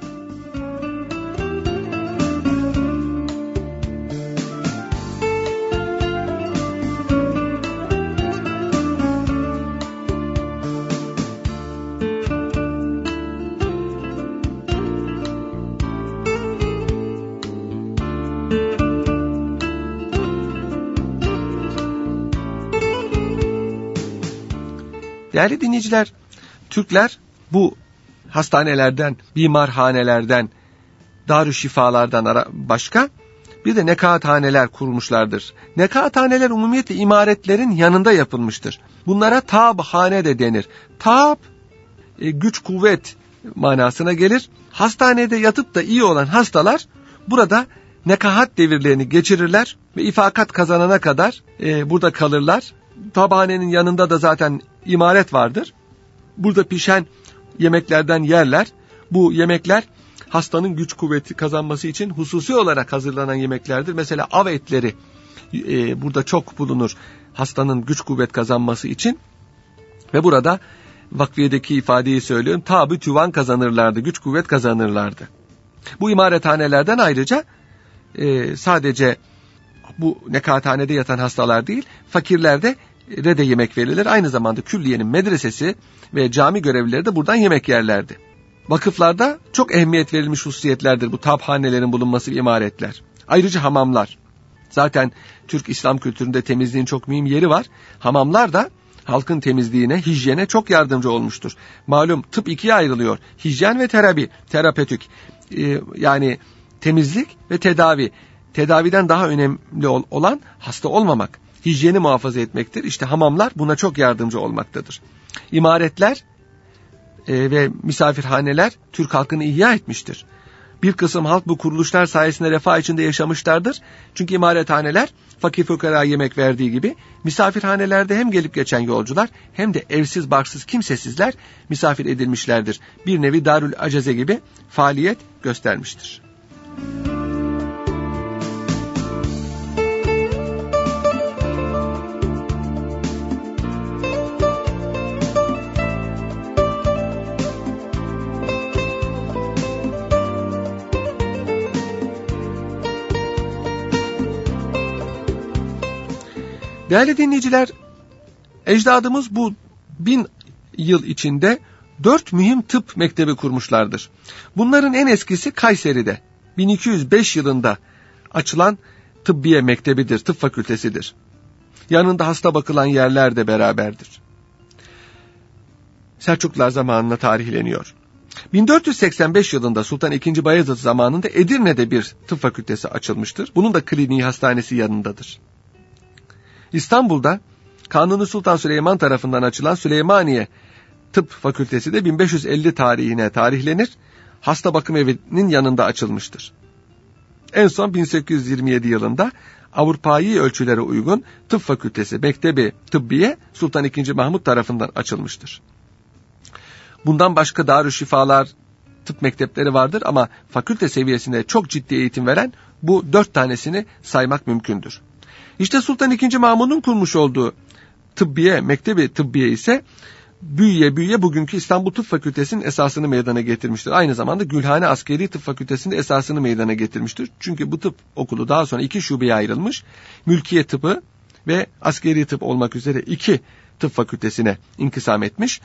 B: Değerli dinleyiciler, Türkler bu hastanelerden, bimarhanelerden, darüşşifalardan başka bir de nekaathaneler kurmuşlardır. Nekaathaneler umumiyetle imaretlerin yanında yapılmıştır. Bunlara tabhane de denir. Tab, e, güç kuvvet manasına gelir. Hastanede yatıp da iyi olan hastalar burada nekahat devirlerini geçirirler ve ifakat kazanana kadar e, burada kalırlar. Tabhanenin yanında da zaten imaret vardır. Burada pişen yemeklerden yerler. Bu yemekler hastanın güç kuvveti kazanması için hususi olarak hazırlanan yemeklerdir. Mesela av etleri e, burada çok bulunur hastanın güç kuvvet kazanması için. Ve burada vakfiyedeki ifadeyi söylüyorum. Tabı tüvan kazanırlardı, güç kuvvet kazanırlardı. Bu imarethanelerden ayrıca e, sadece bu nekaathanede yatan hastalar değil, fakirlerde de yemek verilir. Aynı zamanda külliyenin medresesi ve cami görevlileri de buradan yemek yerlerdi. Vakıflarda çok ehemmiyet verilmiş hususiyetlerdir bu tabhanelerin bulunması ve imaretler. Ayrıca hamamlar. Zaten Türk İslam kültüründe temizliğin çok mühim yeri var. Hamamlar da halkın temizliğine, hijyene çok yardımcı olmuştur. Malum tıp ikiye ayrılıyor. Hijyen ve terapi, terapötik. Ee, yani temizlik ve tedavi. Tedaviden daha önemli olan hasta olmamak, hijyeni muhafaza etmektir. İşte hamamlar buna çok yardımcı olmaktadır. İmaretler e, ve misafirhaneler Türk halkını ihya etmiştir. Bir kısım halk bu kuruluşlar sayesinde refah içinde yaşamışlardır. Çünkü imarethaneler fakir fukara yemek verdiği gibi misafirhanelerde hem gelip geçen yolcular hem de evsiz barksız kimsesizler misafir edilmişlerdir. Bir nevi darül acaze gibi faaliyet göstermiştir. Değerli dinleyiciler, ecdadımız bu bin yıl içinde dört mühim tıp mektebi kurmuşlardır. Bunların en eskisi Kayseri'de bin iki yüz beş yılında açılan tıbbiye mektebidir, tıp fakültesidir. Yanında hasta bakılan yerler de beraberdir. Selçuklular zamanına tarihleniyor. bin dört yüz seksen beş yılında Sultan ikinci. Bayezid zamanında Edirne'de bir tıp fakültesi açılmıştır. Bunun da kliniği hastanesi yanındadır. İstanbul'da Kanuni Sultan Süleyman tarafından açılan Süleymaniye Tıp Fakültesi de bin beş yüz elli tarihine tarihlenir. Hasta bakım evinin yanında açılmıştır. En son bin sekiz yüz yirmi yedi yılında Avrupa'yı ölçülere uygun Tıp Fakültesi Mektebi Tıbbiye Sultan ikinci. Mahmut tarafından açılmıştır. Bundan başka darüşşifalar, tıp mektepleri vardır ama fakülte seviyesinde çok ciddi eğitim veren bu dört tanesini saymak mümkündür. İşte Sultan ikinci. Mahmud'un kurmuş olduğu tıbbiye, mektebi tıbbiye ise büyüye büyüye bugünkü İstanbul Tıp Fakültesi'nin esasını meydana getirmiştir. Aynı zamanda Gülhane Askeri Tıp Fakültesi'nin esasını meydana getirmiştir. Çünkü bu tıp okulu daha sonra iki şubeye ayrılmış. Mülkiye tıpı ve askeri tıp olmak üzere iki tıp fakültesine inkısam etmiş.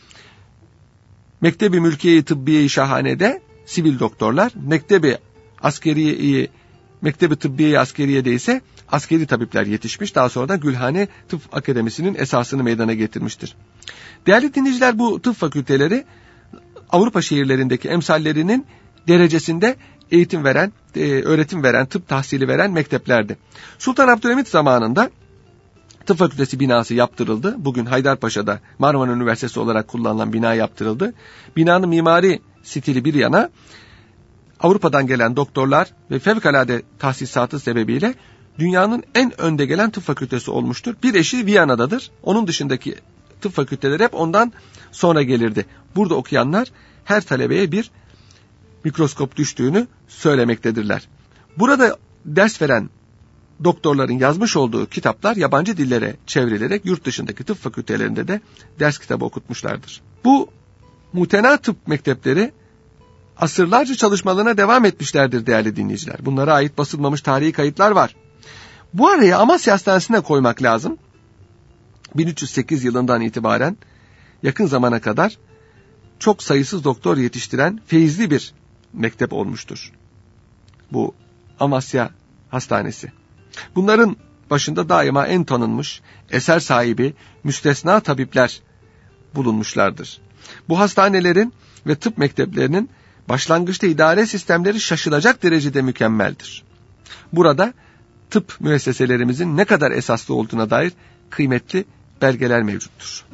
B: Mektebi Mülkiye-i Tıbbiye-i Şahane'de sivil doktorlar, Mektebi Askeriye-i Mektebi Tıbbiye-i Askeriye'de ise askeri tabipler yetişmiş. Daha sonra da Gülhane Tıp Akademisi'nin esasını meydana getirmiştir. Değerli dinleyiciler, bu tıp fakülteleri Avrupa şehirlerindeki emsallerinin derecesinde eğitim veren, öğretim veren, tıp tahsili veren mekteplerdi. Sultan Abdülhamit zamanında Tıp Fakültesi binası yaptırıldı. Bugün Haydarpaşa'da Marmara Üniversitesi olarak kullanılan bina yaptırıldı. Binanın mimari stili bir yana, Avrupa'dan gelen doktorlar ve fevkalade tahsisatı sebebiyle dünyanın en önde gelen tıp fakültesi olmuştur. Bir eşi Viyana'dadır. Onun dışındaki tıp fakülteleri hep ondan sonra gelirdi. Burada okuyanlar her talebeye bir mikroskop düştüğünü söylemektedirler. Burada ders veren doktorların yazmış olduğu kitaplar yabancı dillere çevrilerek yurt dışındaki tıp fakültelerinde de ders kitabı okutmuşlardır. Bu mutena tıp mektepleri asırlarca çalışmalarına devam etmişlerdir değerli dinleyiciler. Bunlara ait basılmamış tarihi kayıtlar var. Bu araya Amasya Hastanesi'ne koymak lazım. bin üç yüz sekiz yılından itibaren yakın zamana kadar çok sayısız doktor yetiştiren feyizli bir mektep olmuştur bu Amasya Hastanesi. Bunların başında daima en tanınmış, eser sahibi, müstesna tabipler bulunmuşlardır. Bu hastanelerin ve tıp mekteplerinin başlangıçta idare sistemleri şaşılacak derecede mükemmeldir. Burada tıp müesseselerimizin ne kadar esaslı olduğuna dair kıymetli belgeler mevcuttur.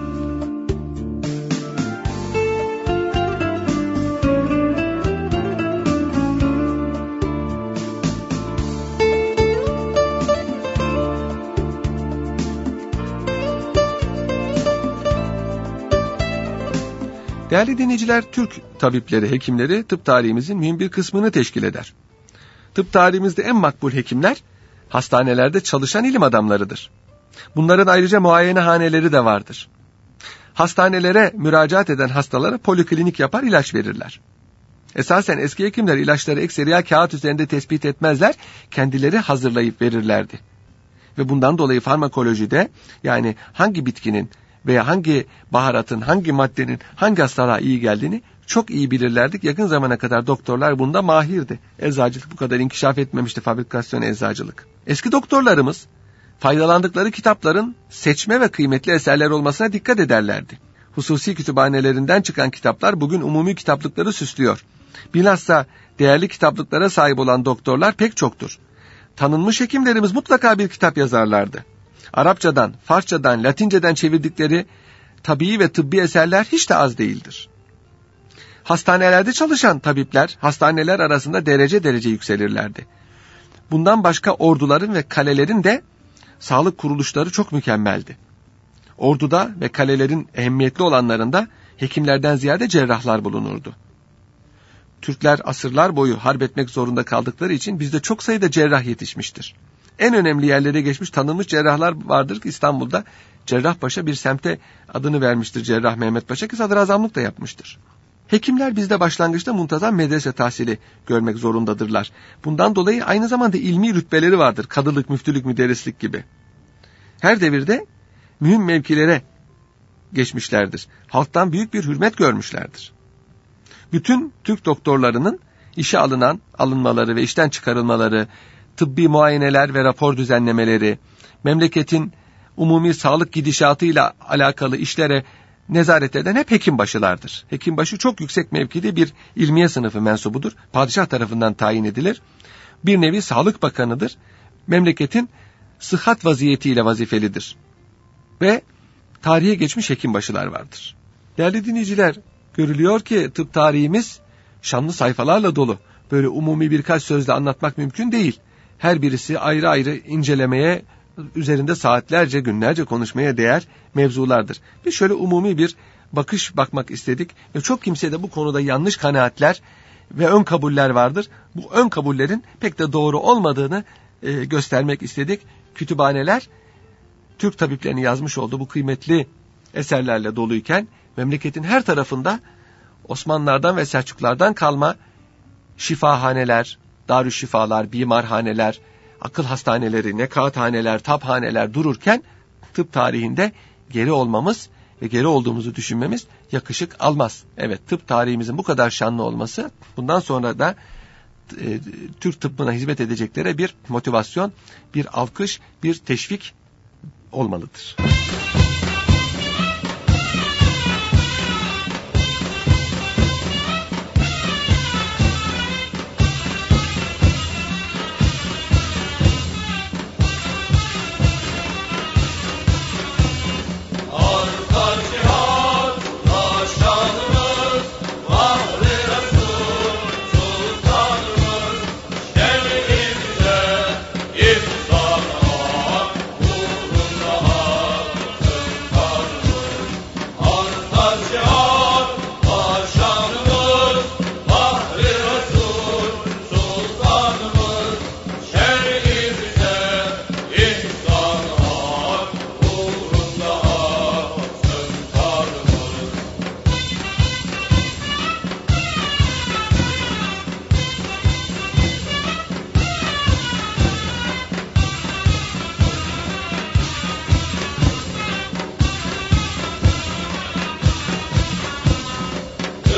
B: Değerli dinleyiciler, Türk tabipleri, hekimleri tıp tarihimizin mühim bir kısmını teşkil eder. Tıp tarihimizde en makbul hekimler, hastanelerde çalışan ilim adamlarıdır. Bunların ayrıca muayenehaneleri de vardır. Hastanelere müracaat eden hastalara poliklinik yapar, ilaç verirler. Esasen eski hekimler ilaçları ekseriya kağıt üzerinde tespit etmezler, kendileri hazırlayıp verirlerdi. Ve bundan dolayı farmakolojide, yani hangi bitkinin veya hangi baharatın, hangi maddenin hangi hastalığa iyi geldiğini çok iyi bilirlerdik. Yakın zamana kadar doktorlar bunda mahirdi. Eczacılık bu kadar inkişaf etmemişti, fabrikasyon eczacılık. Eski doktorlarımız faydalandıkları kitapların seçme ve kıymetli eserler olmasına dikkat ederlerdi. Hususi kütüphanelerinden çıkan kitaplar bugün umumi kitaplıkları süslüyor. Bilhassa değerli kitaplıklara sahip olan doktorlar pek çoktur. Tanınmış hekimlerimiz mutlaka bir kitap yazarlardı. Arapçadan, Farsçadan, Latinceden çevirdikleri tabii ve tıbbi eserler hiç de az değildir. Hastanelerde çalışan tabipler hastaneler arasında derece derece yükselirlerdi. Bundan başka orduların ve kalelerin de sağlık kuruluşları çok mükemmeldi. Orduda ve kalelerin ehemmiyetli olanlarında hekimlerden ziyade cerrahlar bulunurdu. Türkler asırlar boyu harp etmek zorunda kaldıkları için bizde çok sayıda cerrah yetişmiştir. En önemli yerlere geçmiş tanınmış cerrahlar vardır ki İstanbul'da Cerrahpaşa bir semte adını vermiştir Cerrah Mehmet Paşa ki sadrazamlık da yapmıştır. Hekimler bizde başlangıçta muntazam medrese tahsili görmek zorundadırlar. Bundan dolayı aynı zamanda ilmi rütbeleri vardır. Kadılık, müftülük, müderrislik gibi. Her devirde mühim mevkilere geçmişlerdir. Halktan büyük bir hürmet görmüşlerdir. Bütün Türk doktorlarının işe alınan, alınmaları ve işten çıkarılmaları, tıbbi muayeneler ve rapor düzenlemeleri, memleketin umumi sağlık gidişatıyla alakalı işlere nezaret eden hep hekimbaşılardır. Hekimbaşı çok yüksek mevkide bir ilmiye sınıfı mensubudur. Padişah tarafından tayin edilir. Bir nevi sağlık bakanıdır. Memleketin sıhhat vaziyetiyle vazifelidir. Ve tarihe geçmiş hekimbaşılar vardır. Değerli dinleyiciler, görülüyor ki tıp tarihimiz şanlı sayfalarla dolu. Böyle umumi birkaç sözle anlatmak mümkün değil. Her birisi ayrı ayrı incelemeye, üzerinde saatlerce, günlerce konuşmaya değer mevzulardır. Biz şöyle umumi bir bakış bakmak istedik ve çok kimsede bu konuda yanlış kanaatler ve ön kabuller vardır. Bu ön kabullerin pek de doğru olmadığını e, göstermek istedik. Kütüphaneler Türk tabiplerinin yazmış olduğu bu kıymetli eserlerle doluyken memleketin her tarafında Osmanlılardan ve Selçuklulardan kalma şifahaneler, darüşşifalar, bimarhaneler, akıl hastaneleri, nekaathaneler, taphaneler dururken tıp tarihinde geri olmamız ve geri olduğumuzu düşünmemiz yakışık almaz. Evet, tıp tarihimizin bu kadar şanlı olması bundan sonra da e, Türk tıbbına hizmet edeceklere bir motivasyon, bir alkış, bir teşvik olmalıdır.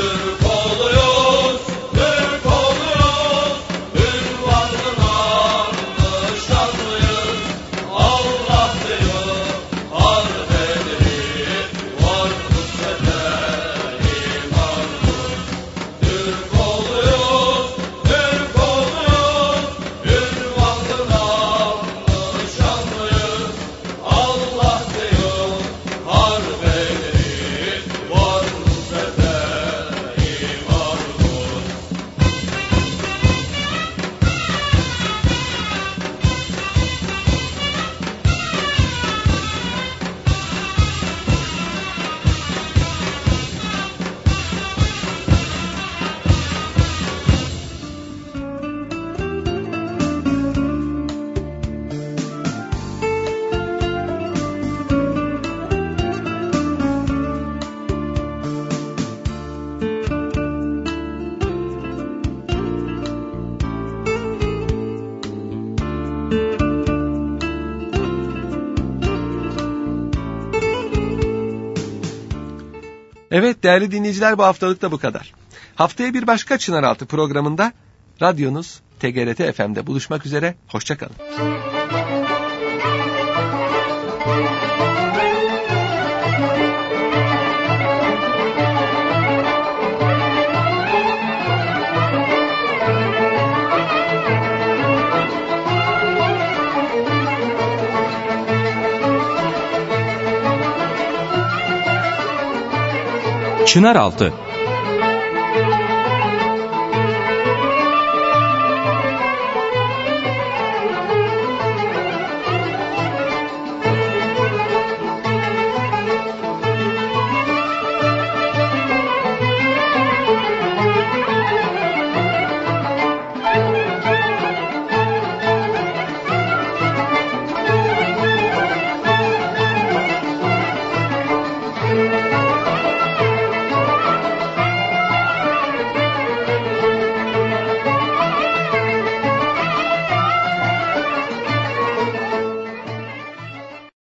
B: Evet değerli dinleyiciler, bu haftalık da bu kadar. Haftaya bir başka Çınaraltı programında radyonuz T G R T F M'de buluşmak üzere. Hoşça kalın.
C: Çınaraltı